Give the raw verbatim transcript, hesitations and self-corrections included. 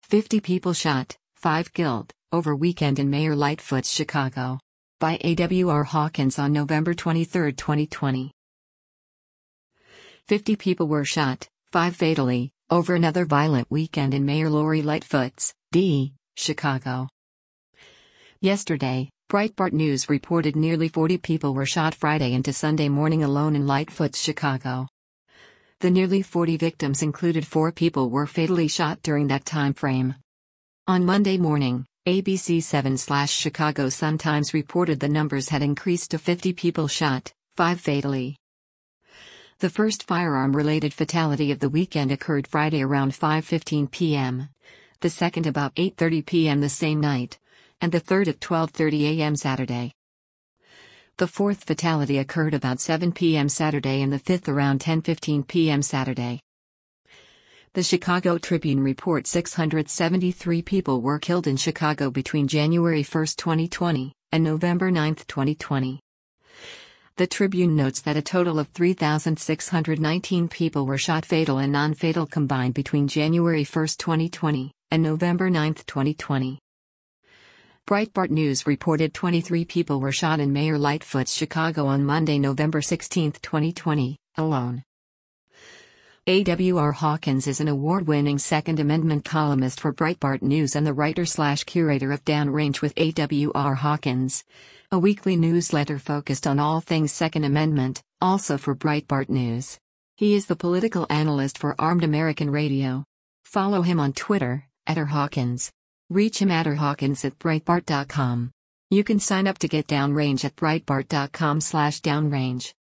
fifty people shot, five killed, over weekend in Mayor Lightfoot's Chicago. By A W R Hawkins on November twenty-third, twenty twenty. fifty people were shot, five fatally, over another violent weekend in Mayor Lori Lightfoot's, D. Chicago. Yesterday, Breitbart News reported nearly forty people were shot Friday into Sunday morning alone in Lightfoot's Chicago. The nearly forty victims included four people were fatally shot during that time frame. On Monday morning, A B C seven Chicago Sun-Times reported the numbers had increased to fifty people shot, five fatally. The first firearm-related fatality of the weekend occurred Friday around five fifteen p m, the second about eight thirty p m the same night, and the third at twelve thirty a m Saturday. The fourth fatality occurred about seven p m Saturday and the fifth around ten fifteen p m Saturday. The Chicago Tribune reports six hundred seventy-three people were killed in Chicago between January first, twenty twenty, and November ninth, twenty twenty. The Tribune notes that a total of three thousand six hundred nineteen people were shot fatal and non-fatal combined between January first, twenty twenty, and November ninth, twenty twenty. Breitbart News reported twenty-three people were shot in Mayor Lightfoot's Chicago on Monday, November sixteenth, twenty twenty, alone. A W R Hawkins is an award-winning Second Amendment columnist for Breitbart News and the writer-slash-curator of Downrange with A W R Hawkins, a weekly newsletter focused on all things Second Amendment, also for Breitbart News. He is the political analyst for Armed American Radio. Follow him on Twitter, at rhawkins. Reach him at rhawkins at breitbart dot com. You can sign up to get Downrange at breitbart dot com slash downrange.